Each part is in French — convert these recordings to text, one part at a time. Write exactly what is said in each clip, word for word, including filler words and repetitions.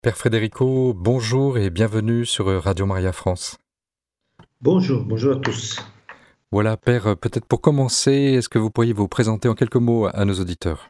Père Federico, bonjour et bienvenue sur Radio Maria France. Bonjour, bonjour à tous. Voilà, Père, peut-être pour commencer, est-ce que vous pourriez vous présenter en quelques mots à nos auditeurs?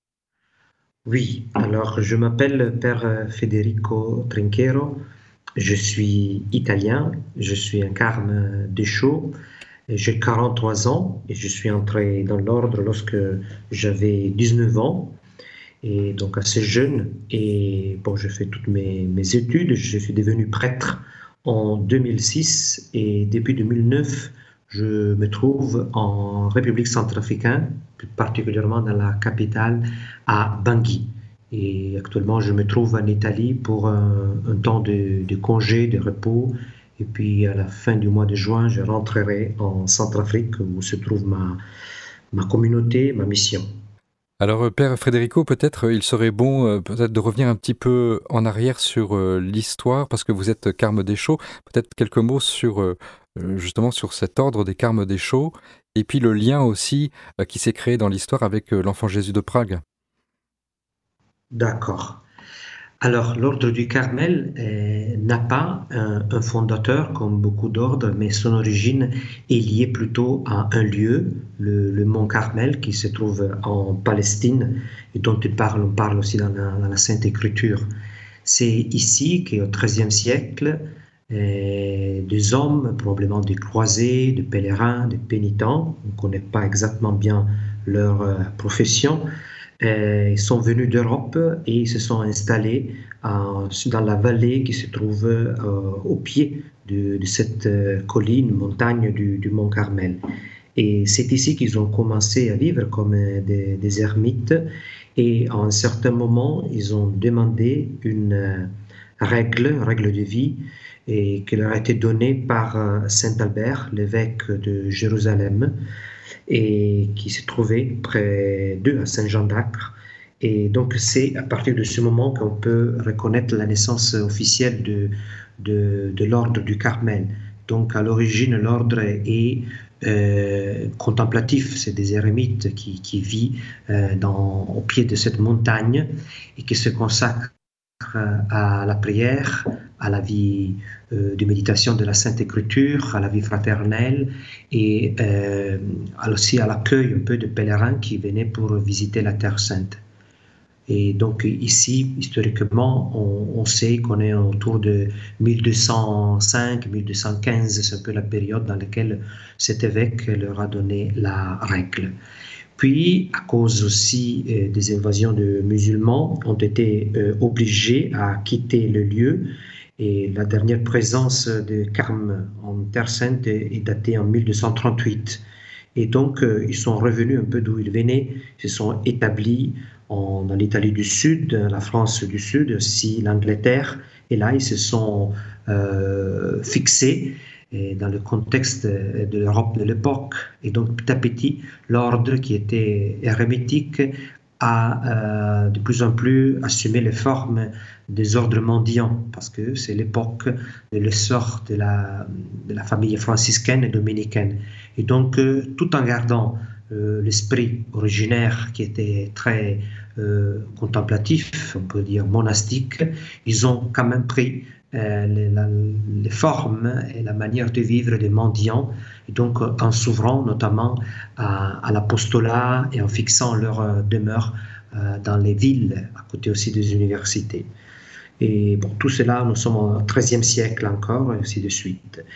Oui, alors je m'appelle Père Federico Trinchero, je suis italien, je suis un carme Deschaux, j'ai quarante-trois ans et je suis entré dans l'ordre lorsque j'avais dix-neuf ans, et donc assez jeune. Et bon, j'ai fait toutes mes, mes études, je suis devenu prêtre en deux mille six et depuis deux mille neuf, je me trouve en République centrafricaine, plus particulièrement dans la capitale à Bangui. Et actuellement, je me trouve en Italie pour un, un temps de, de congé, de repos. Et puis à la fin du mois de juin, je rentrerai en Centrafrique où se trouve ma, ma communauté, ma mission. Alors, Père Federico, peut-être il serait bon euh, peut-être de revenir un petit peu en arrière sur euh, l'histoire, parce que vous êtes Carme Deschaux. Peut-être quelques mots sur euh, justement sur cet ordre des Carmes Deschaux, et puis le lien aussi euh, qui s'est créé dans l'histoire avec euh, l'Enfant Jésus de Prague. D'accord. Alors, l'ordre du Carmel euh, n'a pas un, un fondateur comme beaucoup d'ordres, mais son origine est liée plutôt à un lieu, le, le mont Carmel, qui se trouve en Palestine et dont il parle, on parle aussi dans la, dans la Sainte Écriture. C'est ici qu'au treizième siècle, euh, des hommes, probablement des croisés, des pèlerins, des pénitents, on ne connaît pas exactement bien leur euh, profession, euh, ils sont venus d'Europe et ils se sont installés euh, dans la vallée qui se trouve euh, au pied de, de cette euh, colline, montagne du, du mont Carmel. Et c'est ici qu'ils ont commencé à vivre comme euh, des, des ermites. Et à un certain moment, ils ont demandé une euh, règle, règle de vie, et qui leur a été donnée par euh, Saint Albert, l'évêque de Jérusalem, et qui se trouvait près d'eux, à Saint-Jean d'Acre. Et donc c'est à partir de ce moment qu'on peut reconnaître la naissance officielle de, de, de l'ordre du Carmel. Donc à l'origine, l'ordre est euh, contemplatif, c'est des ermites qui, qui vivent euh, dans, au pied de cette montagne et qui se consacrent à la prière, à la vie euh, de méditation de la Sainte Écriture, à la vie fraternelle et euh, aussi à l'accueil un peu de pèlerins qui venaient pour visiter la Terre Sainte. Et donc ici, historiquement, on, on sait qu'on est autour de mille deux cent cinq, mille deux cent quinze, c'est un peu la période dans laquelle cet évêque leur a donné la règle. Puis, à cause aussi euh, des invasions de musulmans, ont été euh, obligés à quitter le lieu. Et la dernière présence de Carme en Terre Sainte est datée en mille deux cent trente-huit. Et donc, euh, ils sont revenus un peu d'où ils venaient, ils se sont établis en, dans l'Italie du Sud, la France du Sud, aussi l'Angleterre. Et là, ils se sont euh, fixés et dans le contexte de l'Europe de l'époque. Et donc, petit à petit, l'ordre qui était hermétique a euh, de plus en plus assumé les formes des ordres mendiants, parce que c'est l'époque de l'essor de la, de la famille franciscaine et dominicaine. Et donc, euh, tout en gardant euh, l'esprit originaire qui était très euh, contemplatif, on peut dire monastique, ils ont quand même pris euh, les, la, les formes et la manière de vivre des mendiants, et donc en s'ouvrant notamment à, à l'apostolat et en fixant leur euh, demeure euh, dans les villes, à côté aussi des universités. Et bon, tout cela, nous sommes au treizième siècle encore, et ainsi de suite.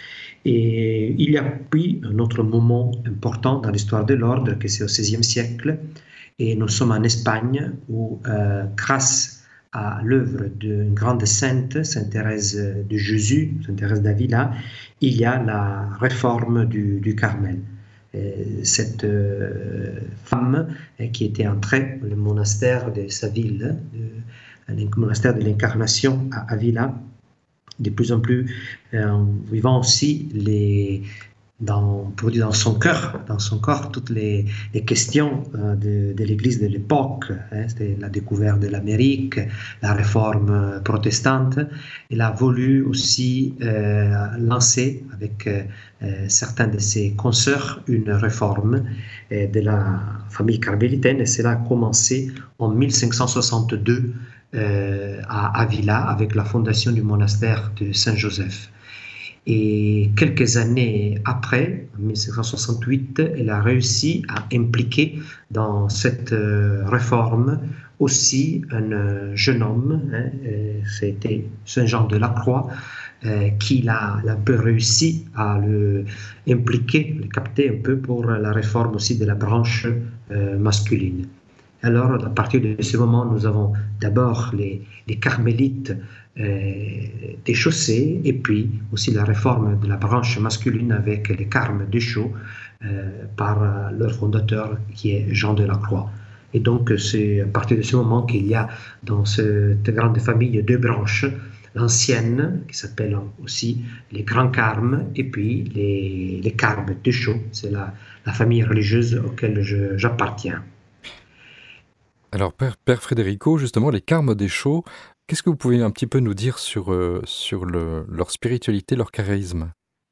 Et il y a puis un autre moment important dans l'histoire de l'ordre, que c'est au seizième siècle, et nous sommes en Espagne, où euh, grâce à l'œuvre d'une grande sainte, Sainte Thérèse de Jésus, Sainte Thérèse d'Avila, il y a la réforme du, du Carmel. Et cette euh, femme qui était entrée au monastère de sa ville, de, le monastère de l'Incarnation à Avila, de plus en plus euh, en vivant aussi les, dans, pour dire dans son cœur, dans son corps, toutes les, les questions euh, de, de l'Église de l'époque. Hein, c'était la découverte de l'Amérique, la réforme protestante. Elle a voulu aussi euh, lancer avec euh, certains de ses consoeurs une réforme euh, de la famille carmélitaine, et cela a commencé en mille cinq cent soixante-deux euh, à Avila avec la fondation du monastère de Saint-Joseph. Et quelques années après, en mille cinq cent soixante-huit, elle a réussi à impliquer dans cette euh, réforme aussi un euh, jeune homme, hein, euh, c'était Saint Jean de la Croix, euh, qui l'a, l'a un peu réussi à le impliquer, le capter un peu pour la réforme aussi de la branche euh, masculine. Alors, à partir de ce moment, nous avons d'abord les, les carmélites euh, des chaussées et puis aussi la réforme de la branche masculine avec les carmes des chaux euh, par euh, leur fondateur qui est Jean de la Croix. Et donc, c'est à partir de ce moment qu'il y a dans cette grande famille deux branches, l'ancienne, qui s'appelle aussi les grands carmes, et puis les, les carmes de chaux. C'est la, la famille religieuse auquel je, j'appartiens. Alors, Père, Père Frédérico, justement, les carmes des chaux, qu'est-ce que vous pouvez un petit peu nous dire sur, euh, sur le, leur spiritualité, leur charisme?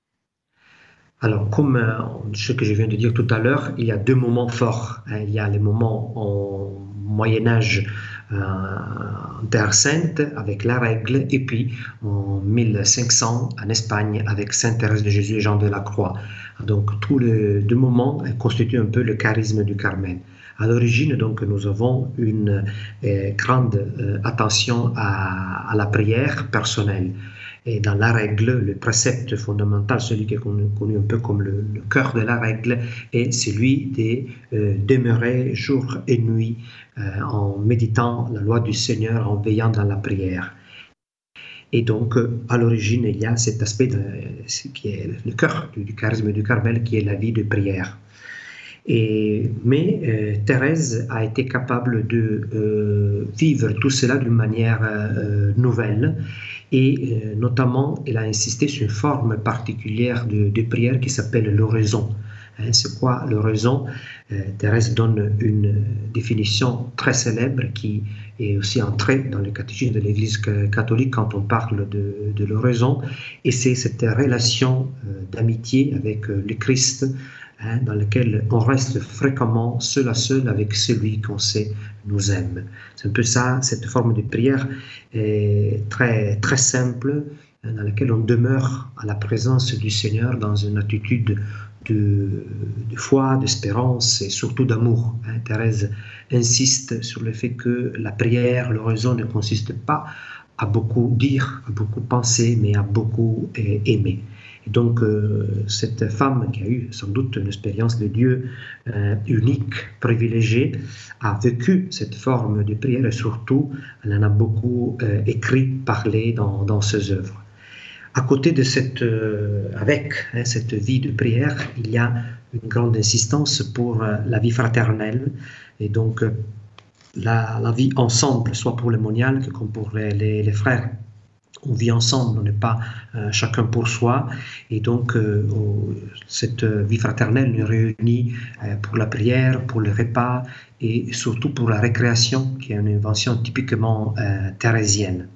Alors, comme euh, ce que je viens de dire tout à l'heure, il y a deux moments forts. Hein. Il y a les moments au Moyen-Âge euh, en Terre Sainte avec la règle, et puis en mille cinq cents en Espagne avec Sainte Thérèse de Jésus et Jean de la Croix. Donc, tous les deux moments constituent un peu le charisme du Carmel. À l'origine, donc, nous avons une euh, grande euh, attention à, à la prière personnelle. Et dans la règle, le précepte fondamental, celui qui est connu, connu un peu comme le, le cœur de la règle, est celui de euh, demeurer jour et nuit euh, en méditant la loi du Seigneur, en veillant dans la prière. Et donc, euh, à l'origine, il y a cet aspect de, qui est le cœur du, du charisme du Carmel, qui est la vie de prière. Et, mais euh, Thérèse a été capable de euh, vivre tout cela d'une manière euh, nouvelle et euh, notamment elle a insisté sur une forme particulière de, de prière qui s'appelle l'oraison. Hein, c'est quoi l'oraison? euh, Thérèse donne une définition très célèbre qui est aussi entrée dans le catéchisme de l'Église catholique quand on parle de, de l'oraison, et c'est cette relation euh, d'amitié avec euh, le Christ, Hein, dans lequel on reste fréquemment seul à seul avec celui qu'on sait nous aime. C'est un peu ça, cette forme de prière est très, très simple, hein, dans laquelle on demeure à la présence du Seigneur dans une attitude de, de foi, d'espérance et surtout d'amour. Hein. Thérèse insiste sur le fait que la prière, l'oraison ne consiste pas à beaucoup dire, à beaucoup penser, mais à beaucoup eh, aimer. Et donc, euh, cette femme qui a eu sans doute une expérience de Dieu euh, unique, privilégiée, a vécu cette forme de prière et surtout, elle en a beaucoup euh, écrit, parlé dans, dans ses œuvres. À côté de cette, euh, avec hein, cette vie de prière, il y a une grande insistance pour euh, la vie fraternelle et donc euh, la, la vie ensemble, soit pour les moniales comme pour les, les, les frères. On vit ensemble, on n'est pas euh, chacun pour soi. Et donc, euh, cette vie fraternelle nous réunit euh, pour la prière, pour le repas et surtout pour la récréation, qui est une invention typiquement euh, thérésienne.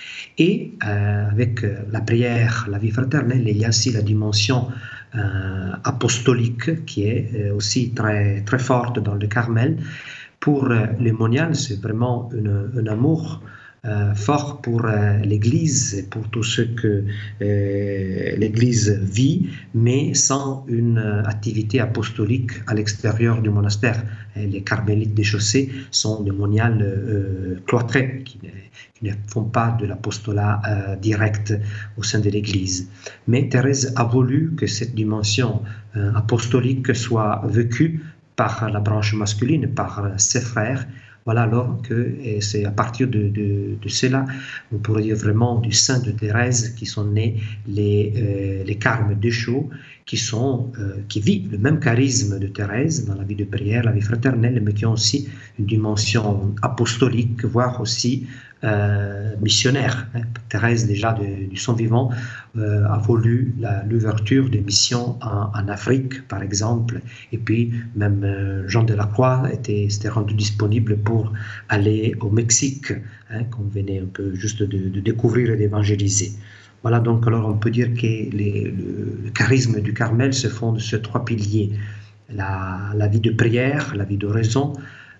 Et euh, avec la prière, la vie fraternelle, il y a aussi la dimension euh, apostolique qui est euh, aussi très, très forte dans le Carmel. Pour euh, les moniales, c'est vraiment une, un amour Euh, fort pour euh, l'Église et pour tout ce que euh, l'Église vit, mais sans une euh, activité apostolique à l'extérieur du monastère. Et les carmélites des chaussées sont des moniales euh, cloîtrés qui ne, qui ne font pas de l'apostolat euh, direct au sein de l'Église. Mais Thérèse a voulu que cette dimension euh, apostolique soit vécue par la branche masculine, par ses frères. Voilà alors que c'est à partir de, de, de cela, on pourrait dire vraiment du sein de Thérèse, qui sont nés les, euh, les carmes de chaux, qui, sont, euh, qui vivent le même charisme de Thérèse dans la vie de prière, la vie fraternelle, mais qui ont aussi une dimension apostolique, voire aussi euh, missionnaire. Hein. Thérèse, déjà de, du son vivant, euh, a voulu la, l'ouverture de missions en, en Afrique, par exemple, et puis même euh, Jean de la Croix était, s'était rendu disponible pour aller au Mexique, hein, qu'on venait un peu juste de, de découvrir et d'évangéliser. Voilà, donc alors on peut dire que les, le, le charisme du Carmel se fonde sur trois piliers: la, la vie de prière, la vie d'oraison,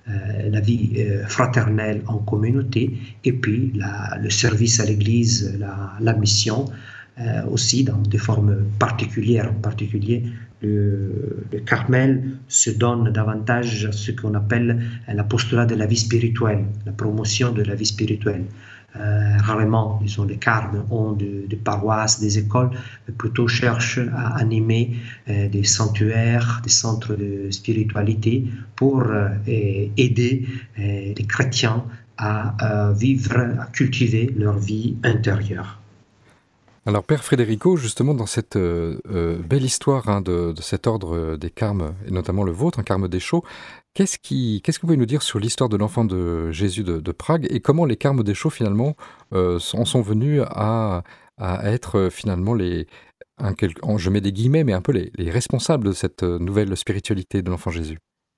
euh, la vie euh, fraternelle en communauté, et puis la, le service à l'Église, la, la mission, euh, aussi dans des formes particulières. En particulier, le, le Carmel se donne davantage à ce qu'on appelle l'apostolat de la vie spirituelle, la promotion de la vie spirituelle. Euh, rarement, disons, les carmes ont des de paroisses, des écoles, mais plutôt cherchent à animer euh, des sanctuaires, des centres de spiritualité pour euh, aider euh, les chrétiens à euh, vivre, à cultiver leur vie intérieure. Alors, Père Federico, justement, dans cette euh, euh, belle histoire hein, de, de cet ordre des Carmes, et notamment le vôtre, un Carme des Chaux, qu'est-ce, qui, qu'est-ce que vous pouvez nous dire sur l'histoire de l'enfant de Jésus de, de Prague et comment les Carmes des Chaux, finalement, euh, en sont venus à, à être euh, finalement les, un, je mets des guillemets, mais un peu les, les responsables de cette nouvelle spiritualité de l'enfant Jésus?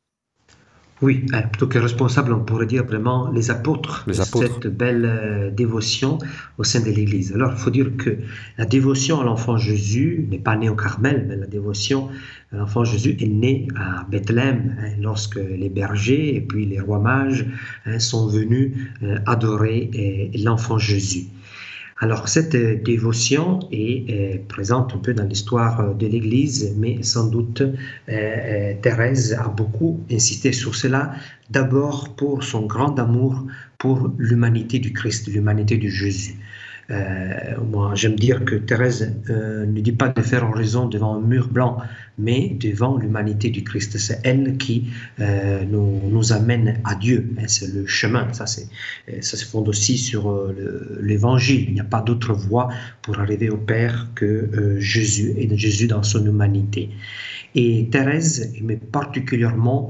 Oui, plutôt que responsable, on pourrait dire vraiment les apôtres Les de apôtres. cette belle euh, dévotion au sein de l'Église. Alors, il faut dire que la dévotion à l'enfant Jésus n'est pas née au Carmel, mais la dévotion à l'enfant Jésus est née à Bethléem, hein, lorsque les bergers et puis les rois mages hein, sont venus euh, adorer euh, l'enfant Jésus. Alors, cette euh, dévotion est euh, présente un peu dans l'histoire de l'Église, mais sans doute euh, euh, Thérèse a beaucoup insisté sur cela, d'abord pour son grand amour pour l'humanité du Christ, l'humanité de Jésus. Euh, moi, j'aime dire que Thérèse euh, ne dit pas de faire oraison devant un mur blanc, mais devant l'humanité du Christ. C'est elle qui euh, nous, nous amène à Dieu. C'est le chemin. Ça, c'est, ça se fonde aussi sur euh, le, l'Évangile. Il n'y a pas d'autre voie pour arriver au Père que euh, Jésus, et Jésus dans son humanité. Et Thérèse aimait particulièrement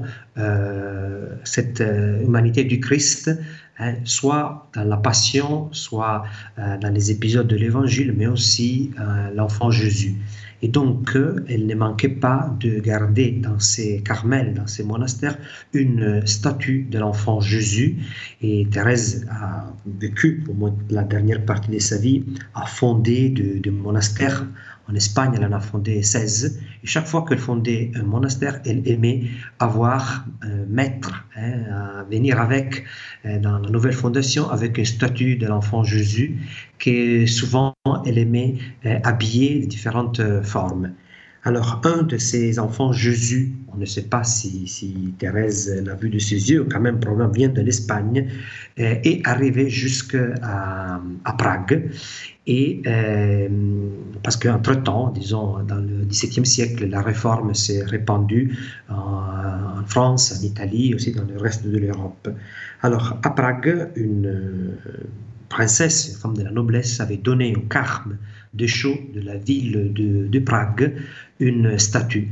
euh, cette euh, humanité du Christ, hein, soit dans la Passion, soit euh, dans les épisodes de l'Évangile, mais aussi euh, l'enfant Jésus. Et donc, euh, elle ne manquait pas de garder dans ses carmels, dans ses monastères, une statue de l'enfant Jésus. Et Thérèse a vécu, au moins la dernière partie de sa vie, a fondé de, de monastères. En Espagne, elle en a fondé seize. Et chaque fois qu'elle fondait un monastère, elle aimait avoir un maître, hein, à venir avec, euh, dans la nouvelle fondation, avec une statue de l'enfant Jésus, que souvent elle aimait euh, habiller de différentes euh, formes. Alors, un de ces enfants Jésus, on ne sait pas si, si Thérèse l'a vu de ses yeux, quand même, probablement vient de l'Espagne, euh, est arrivé jusqu'à à Prague. Et euh, parce qu'entre-temps, disons, dans le dix-septième siècle, la réforme s'est répandue en, en France, en Italie, aussi dans le reste de l'Europe. Alors, à Prague, une princesse, une femme de la noblesse, avait donné au Carme des Chaux de la ville de, de Prague une statue.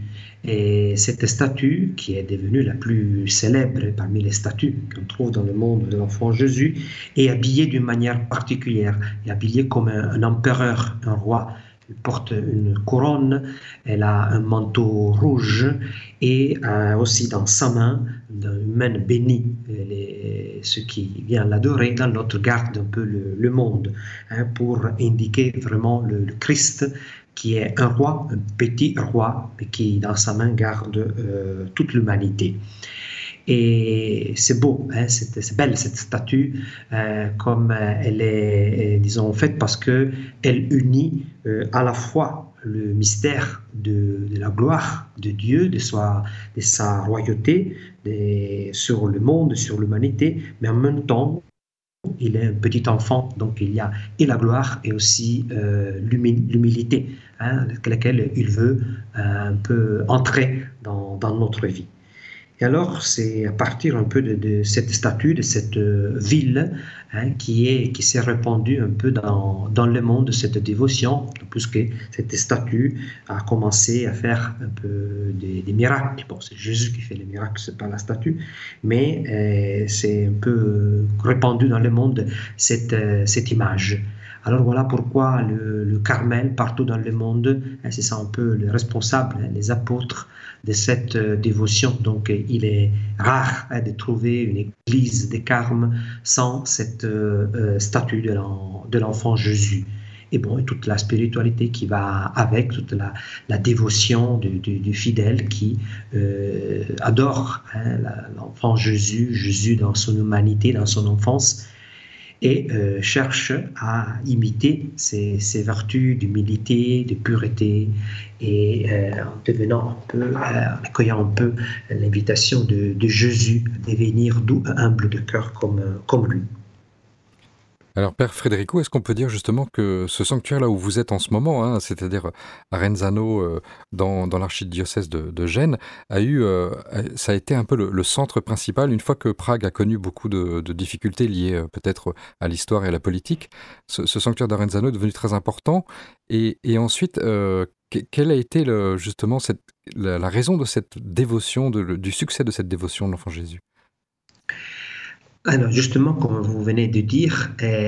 Et cette statue, qui est devenue la plus célèbre parmi les statues qu'on trouve dans le monde de l'enfant Jésus, est habillée d'une manière particulière, est habillée comme un, un empereur, un roi. Elle porte une couronne, elle a un manteau rouge et euh, aussi dans sa main, une main bénie, les, ceux qui viennent l'adorer, dans l'autre garde un peu le, le monde, hein, pour indiquer vraiment le, le Christ, qui est un roi, un petit roi, mais qui dans sa main garde euh, toute l'humanité. Et c'est beau, hein, c'est, c'est belle cette statue, euh, comme elle est, disons, faite parce qu'elle unit euh, à la fois le mystère de, de la gloire de Dieu, de sa, de sa royauté de, sur le monde, sur l'humanité, mais en même temps, il est un petit enfant, donc il y a et la gloire et aussi euh, l'humilité, hein, avec laquelle il veut euh, un peu entrer dans, dans notre vie. Et alors, c'est à partir un peu de, de cette statue, de cette euh, ville, hein, qui, est, qui s'est répandue un peu dans, dans le monde, cette dévotion, puisque cette statue a commencé à faire un peu des, des miracles. Bon, c'est Jésus qui fait les miracles, c'est pas la statue, mais euh, c'est un peu répandu dans le monde cette, euh, cette image. Alors voilà pourquoi le, le Carmel, partout dans le monde, hein, c'est ça un peu le responsable, hein, les apôtres de cette euh, dévotion. Donc euh, il est rare hein, de trouver une église des Carmes sans cette euh, euh, statue de, l'en, de l'enfant Jésus. et bon, et toute la spiritualité qui va avec, toute la, la dévotion du, du, du fidèle qui euh, adore hein, l'enfant Jésus, Jésus dans son humanité, dans son enfance, et euh, cherche à imiter ses, ses vertus d'humilité, de pureté, et euh, en devenant un peu, euh, en accueillant un peu l'invitation de, de Jésus à devenir doux, humble de cœur comme, comme lui. Alors, Père Federico, est-ce qu'on peut dire justement que ce sanctuaire là où vous êtes en ce moment, hein, c'est-à-dire à Renzano, euh, dans, dans l'archidiocèse de, de Gênes, a eu, euh, ça a été un peu le, le centre principal, une fois que Prague a connu beaucoup de, de difficultés liées euh, peut-être à l'histoire et à la politique, ce, ce sanctuaire de Renzano est devenu très important. Et, et ensuite, euh, quelle a été le, justement cette, la, la raison de cette dévotion, de, le, du succès de cette dévotion de l'Enfant Jésus? Alors justement, comme vous venez de dire,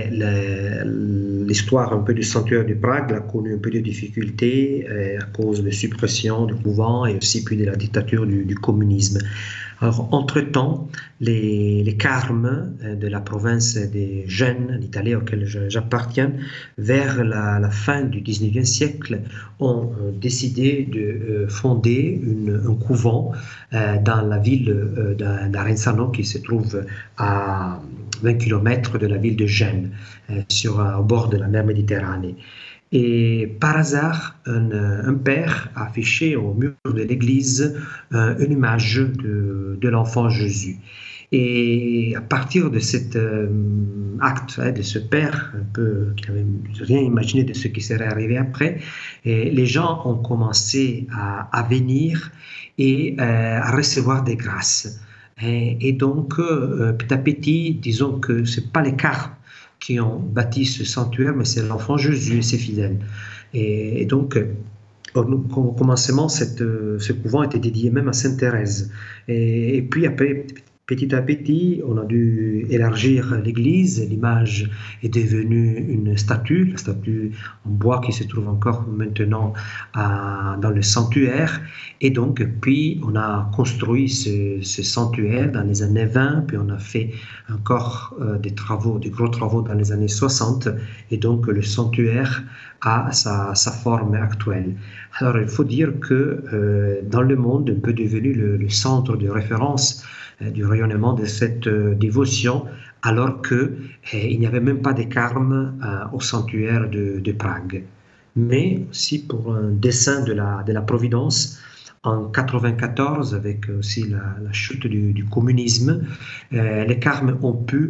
l'histoire un peu du sanctuaire de Prague a connu un peu de difficultés à cause de suppression du couvent et aussi puis de la dictature du, du communisme. Alors, entre-temps, les, les carmes de la province des Gênes, l'Italie auquel j'appartiens, vers la, la fin du dix-neuvième siècle, ont décidé de fonder une, un couvent euh, dans la ville euh, d'Arenzano, qui se trouve à vingt kilomètres de la ville de Gênes, euh, sur, au bord de la mer Méditerranée. Et par hasard, un, un père a affiché au mur de l'église euh, une image de, de l'enfant Jésus. Et à partir de cet euh, acte hein, de ce père, un peu, qui n'avait rien imaginé de ce qui serait arrivé après, et les gens ont commencé à, à venir et euh, à recevoir des grâces. Et, et donc, euh, petit à petit, disons que ce n'est pas les carmes qui ont bâti ce sanctuaire, mais c'est l'enfant Jésus et ses fidèles. Et, et donc, au commencement, cette, ce couvent était dédié même à Sainte Thérèse. Et, et puis après, petit à petit, on a dû élargir l'église. L'image est devenue une statue, la statue en bois qui se trouve encore maintenant à, dans le sanctuaire. Et donc, puis, on a construit ce, ce sanctuaire dans les années vingt, puis on a fait encore euh, des travaux, des gros travaux dans les années soixante. Et donc, le sanctuaire a sa, sa forme actuelle. Alors, il faut dire que euh, dans le monde, on peut devenir le, le centre de référence du rayonnement de cette euh, dévotion, alors qu'il eh, n'y avait même pas de carmes euh, au sanctuaire de, de Prague. Mais aussi pour un dessein de la, de la Providence, en quatre-vingt-quatorze, avec aussi la, la chute du, du communisme, euh, les carmes ont pu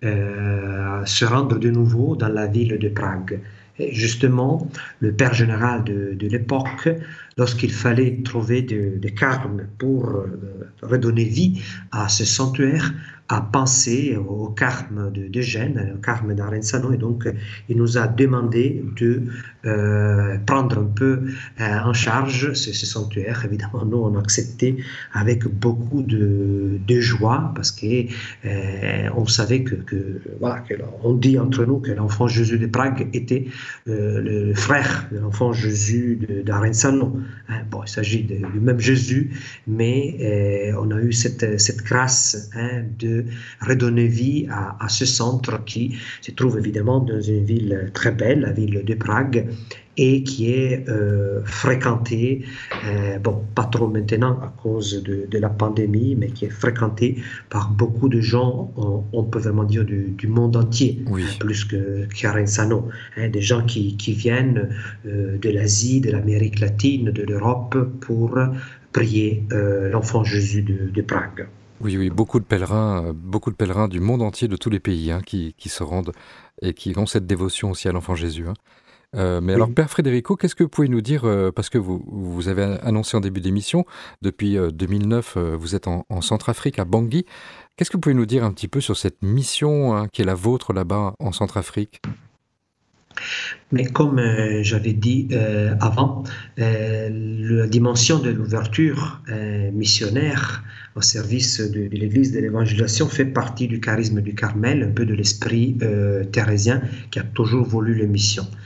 euh, se rendre de nouveau dans la ville de Prague. Et justement, le père général de, de l'époque, lorsqu'il fallait trouver des de carmes pour euh, redonner vie à ce sanctuaire, a pensé au carme de, de Gênes, au carme d'Arenzano, et donc il nous a demandé de euh, prendre un peu euh, en charge ce, ce sanctuaire. Évidemment, nous on a accepté avec beaucoup de, de joie, parce que euh, on savait que, que voilà, que, on dit entre nous que l'enfant Jésus de Prague était euh, le, le frère de l'enfant Jésus d'Arenzano. Hein, bon, il s'agit de, du même Jésus, mais euh, on a eu cette, cette grâce hein, de redonner vie à, à ce centre qui se trouve évidemment dans une ville très belle, la ville de Prague, et qui est euh, fréquentée, euh, bon, pas trop maintenant à cause de, de la pandémie, mais qui est fréquentée par beaucoup de gens, on, on peut vraiment dire du, du monde entier, oui. hein, plus que qu'Arenzano, hein, des gens qui, qui viennent euh, de l'Asie, de l'Amérique latine, de l'Europe pour prier euh, l'enfant Jésus de, de Prague. Oui, oui, beaucoup de pèlerins, beaucoup de pèlerins du monde entier, de tous les pays, hein, qui, qui se rendent et qui ont cette dévotion aussi à l'enfant Jésus. Hein. Euh, mais oui. Alors, Père Federico, qu'est-ce que vous pouvez nous dire, euh, parce que vous, vous avez annoncé en début d'émission, depuis euh, deux mille neuf, euh, vous êtes en, en Centrafrique, à Bangui. Qu'est-ce que vous pouvez nous dire un petit peu sur cette mission hein, qui est la vôtre là-bas en Centrafrique ? Mais comme euh, j'avais dit euh, avant, euh, la dimension de l'ouverture euh, missionnaire au service de, de l'Église de l'évangélisation fait partie du charisme du Carmel, un peu de l'esprit euh, thérésien qui a toujours voulu les missions.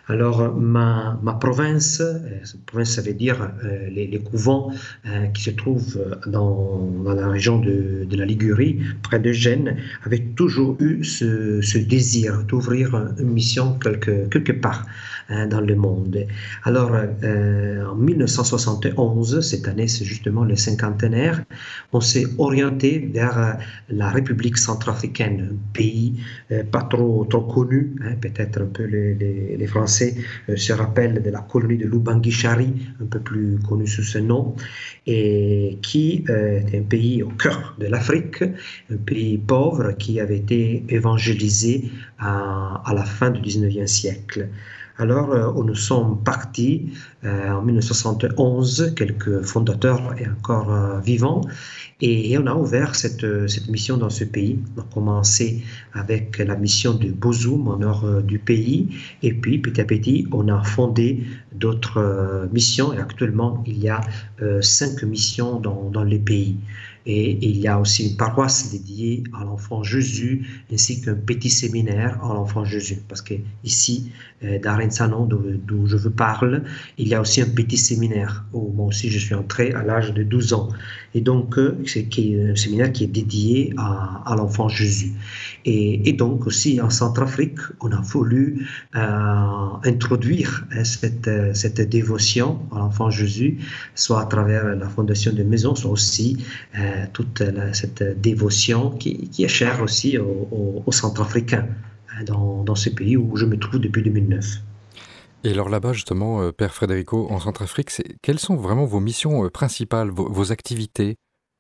Alors, ma, ma province, euh, cette province, ça veut dire euh, les, les couvents euh, qui se trouvent dans, dans la région de, de la Ligurie, près de Gênes, avait toujours eu ce, ce désir d'ouvrir une mission quelque, quelque part hein, dans le monde. Alors, euh, en mille neuf cent soixante et onze, cette année, c'est justement le cinquantenaire, on s'est orienté vers euh, la République centrafricaine, un pays euh, pas trop, trop connu, hein, peut-être un peu les, les, les Français euh, se rappellent de la colonie de Lubangui-Chari, un peu plus connue sous ce nom, et qui euh, est un pays au cœur de l'Afrique, un pays pauvre qui avait été évangélisé à, à la fin du dix-neuvième siècle. Alors, euh, nous sommes partis euh, en mille neuf cent soixante et onze, quelques fondateurs et encore euh, vivants, et, et on a ouvert cette, cette mission dans ce pays. On a commencé avec la mission de Bozoum, au nord euh, du pays, et puis petit à petit, on a fondé d'autres euh, missions, et actuellement, il y a euh, cinq missions dans, dans les pays. Et il y a aussi une paroisse dédiée à l'enfant Jésus, ainsi qu'un petit séminaire à l'enfant Jésus. Parce que ici, euh, dans Renzano, d'où je vous parle, il y a aussi un petit séminaire où moi aussi je suis entré à l'âge de douze ans. Et donc, euh, c'est un séminaire qui est dédié à, à l'enfant Jésus. Et, et donc aussi en Centrafrique, on a voulu euh, introduire hein, cette, cette dévotion à l'enfant Jésus, soit à travers la fondation de maisons, soit aussi euh, toute la, cette dévotion qui, qui est chère aussi aux, aux, aux Centrafricains hein, dans, dans ce pays où je me trouve depuis deux mille neuf. Et alors là-bas, justement, euh, Père Frédérico, en Centrafrique, c'est... quelles sont vraiment vos missions euh, principales, vos, vos activités?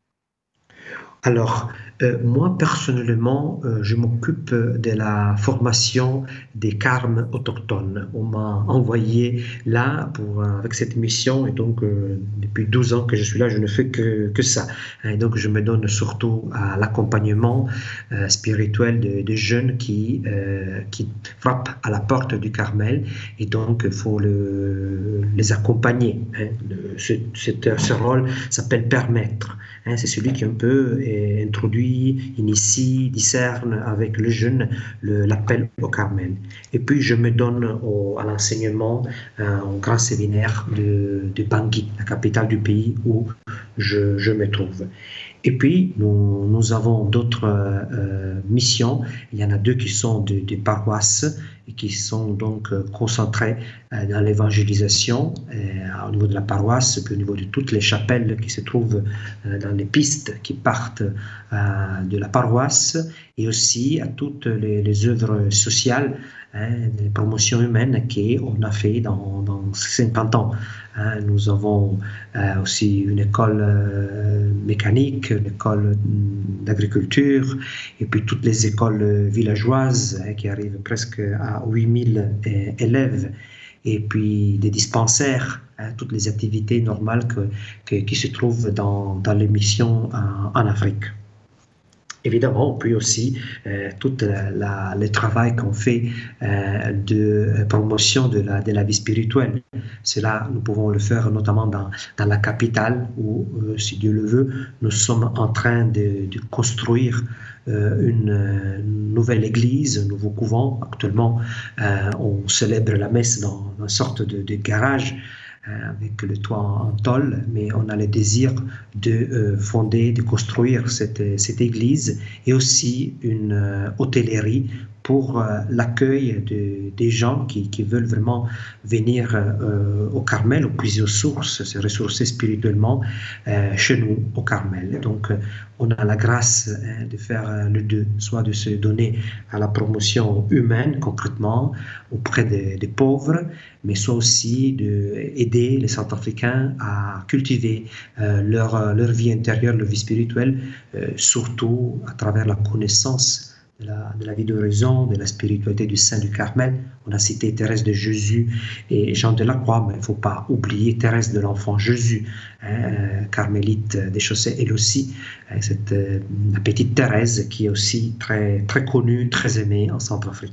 Alors, euh, moi personnellement, euh, je m'occupe de la formation des carmes autochtones. On m'a envoyé là pour, euh, avec cette mission et donc euh, depuis douze ans que je suis là, je ne fais que, que ça. Et donc je me donne surtout à l'accompagnement euh, spirituel de, de jeunes qui, euh, qui frappent à la porte du Carmel et donc il faut le, les accompagner. Hein. Le, ce, ce, ce rôle s'appelle permettre. Hein, c'est celui qui un peu est introduit, initie, discerne avec le jeune le, l'appel au Carmel. Et puis je me donne au, à l'enseignement euh, au grand séminaire de, de Bangui, la capitale du pays où je, je me trouve. Et puis, nous, nous avons d'autres euh, missions. Il y en a deux qui sont des de paroisses et qui sont donc euh, concentrées euh, dans l'évangélisation euh, au niveau de la paroisse, puis au niveau de toutes les chapelles qui se trouvent euh, dans les pistes qui partent euh, de la paroisse, et aussi à toutes les, les œuvres sociales, hein, les promotions humaines qu'on a fait dans, dans cinquante ans. Hein, nous avons euh, aussi une école euh, mécanique, une école d'agriculture, et puis toutes les écoles villageoises hein, qui arrivent presque à huit mille euh, élèves, et puis des dispensaires, hein, toutes les activités normales que, que, qui se trouvent dans, dans les missions en, en Afrique. Évidemment, puis aussi euh, tout la, la, le travail qu'on fait euh, de promotion de la, de la vie spirituelle. Cela, nous pouvons le faire notamment dans, dans la capitale où, euh, si Dieu le veut, nous sommes en train de, de construire euh, une, une nouvelle église, un nouveau couvent. Actuellement, euh, on célèbre la messe dans une sorte de, de garage avec le toit en tôle, mais on a le désir de euh, fonder, de construire cette, cette église et aussi une euh, hôtellerie pour euh, l'accueil de, des gens qui, qui veulent vraiment venir euh, au Carmel, au puiser aux sources, se ressourcer spirituellement euh, chez nous au Carmel. Donc euh, on a la grâce hein, de faire euh, le deux, soit de se donner à la promotion humaine concrètement auprès des, des pauvres, mais soit aussi d'aider les Centrafricains à cultiver euh, leur, leur vie intérieure, leur vie spirituelle, euh, surtout à travers la connaissance de la, de la vie d'oraison, de la spiritualité du Saint du Carmel. On a cité Thérèse de Jésus et Jean de la Croix, mais il ne faut pas oublier Thérèse de l'Enfant Jésus, hein, carmélite des Chaussées, elle aussi, hein, cette, euh, la petite Thérèse qui est aussi très, très connue, très aimée en Centrafrique.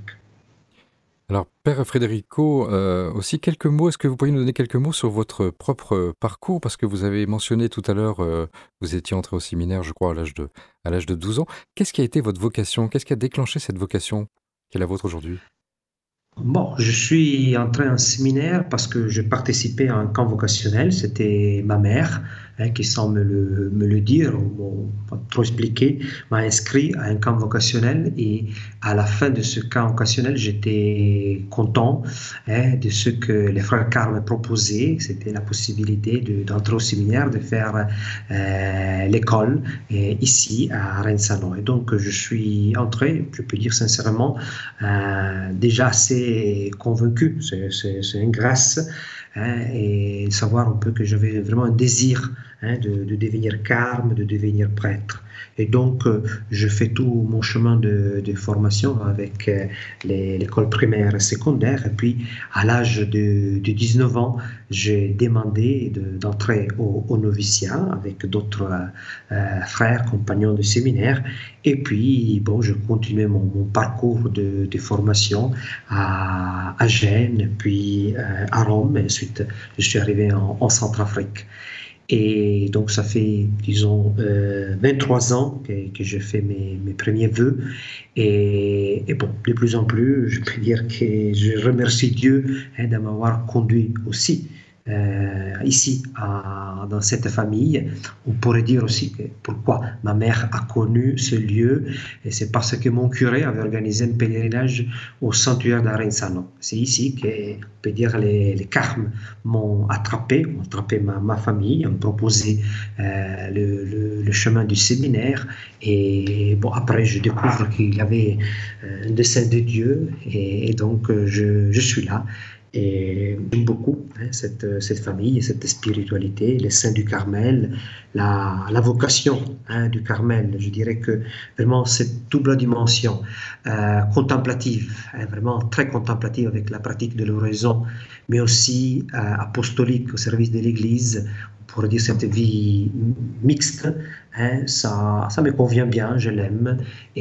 Alors, Père Frédérico, euh, aussi quelques mots, est-ce que vous pourriez nous donner quelques mots sur votre propre parcours? Parce que vous avez mentionné tout à l'heure, euh, vous étiez entré au séminaire, je crois, à l'âge de, à l'âge de douze ans. Qu'est-ce qui a été votre vocation? Qu'est-ce qui a déclenché cette vocation qui est la vôtre aujourd'hui? Bon, je suis entré en séminaire parce que je participais à un camp vocationnel. C'était ma mère, hein, qui, sans me le, me le dire, ou bon, pas trop expliquer, m'a inscrit à un camp vocationnel. Et à la fin de ce camp vocationnel, j'étais content, hein, de ce que les frères Carl me proposaient. C'était la possibilité de- d'entrer au séminaire, de faire euh, l'école euh, ici à Rennes-Salon. Et donc, je suis entré, je peux dire sincèrement, euh, déjà assez convaincu. C'est, c'est, c'est une grâce, hein, et savoir un peu que j'avais vraiment un désir, hein, de, de devenir carme, de devenir prêtre. Et donc, euh, je fais tout mon chemin de, de formation avec euh, les- l'école primaire et secondaire. Et puis, à l'âge de, de dix-neuf ans, j'ai demandé de- d'entrer au, au noviciat avec d'autres euh, euh, frères, compagnons de séminaire. Et puis, bon, je continuais mon, mon parcours de, de formation à, à Gênes, puis euh, à Rome, et ensuite je suis arrivé en, en Centrafrique. Et donc, ça fait, disons, euh, vingt-trois ans que, que je fais mes, mes premiers vœux. Et, et bon, de plus en plus, je peux dire que je remercie Dieu, hein, de m'avoir conduit aussi euh, ici, à- dans cette famille. On pourrait dire aussi que pourquoi ma mère a connu ce lieu, et c'est parce que mon curé avait organisé un pèlerinage au sanctuaire d'Arensano. C'est ici que, on peut dire, les, les carmes m'ont attrapé, ont attrapé ma, ma famille, ont proposé euh, le, le- le chemin du séminaire. Et bon, après, je découvre qu'il y avait euh, un dessein de Dieu, et, et donc euh, je, je suis là. Et j'aime beaucoup, hein, cette, cette famille, cette spiritualité, les saints du Carmel, la, la vocation, hein, du Carmel. Je dirais que vraiment cette double dimension euh, contemplative, hein, vraiment très contemplative avec la pratique de l'oraison, mais aussi euh, apostolique au service de l'Église, on pourrait dire cette vie mixte, hein, ça, ça me convient bien, je l'aime,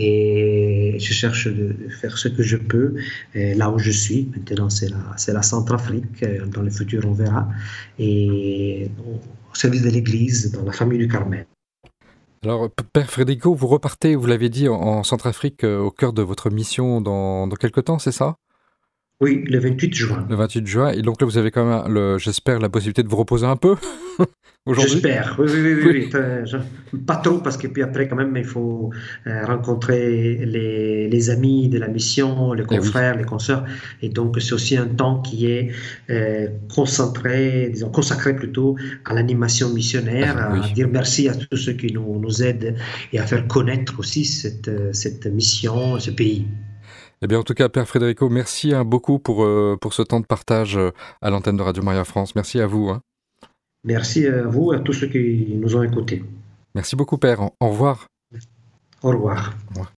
et je cherche de faire ce que je peux, et là où je suis. Maintenant, c'est la, c'est la Centrafrique, dans le futur on verra, et au service de l'Église, dans la famille du Carmel. Alors, P- Père Frédérico, vous repartez, vous l'avez dit, en, en Centrafrique euh, au cœur de votre mission dans, dans quelque temps, c'est ça? Oui, le vingt-huit juin. Le vingt-huit juin. Et donc là, vous avez quand même, le, j'espère, la possibilité de vous reposer un peu aujourd'hui? J'espère, oui, oui, oui, oui, Oui. oui. Euh, je- Pas trop, parce que puis après, quand même, il faut euh, rencontrer les, les amis de la mission, les Eh oui. confrères, les consoeurs. Et donc, c'est aussi un temps qui est euh, concentré, disons, consacré plutôt à l'animation Ah, missionnaire, à oui. dire merci à tous ceux qui nous, nous aident et à faire connaître aussi cette, euh, cette mission, ce pays. Eh bien, en tout cas, Père Frédérico, merci hein, beaucoup pour, euh, pour ce temps de partage euh, à l'antenne de Radio Maria France. Merci à vous. Hein. Merci à vous et à tous ceux qui nous ont écoutés. Merci beaucoup, Père. Au au revoir. Au revoir. Au revoir.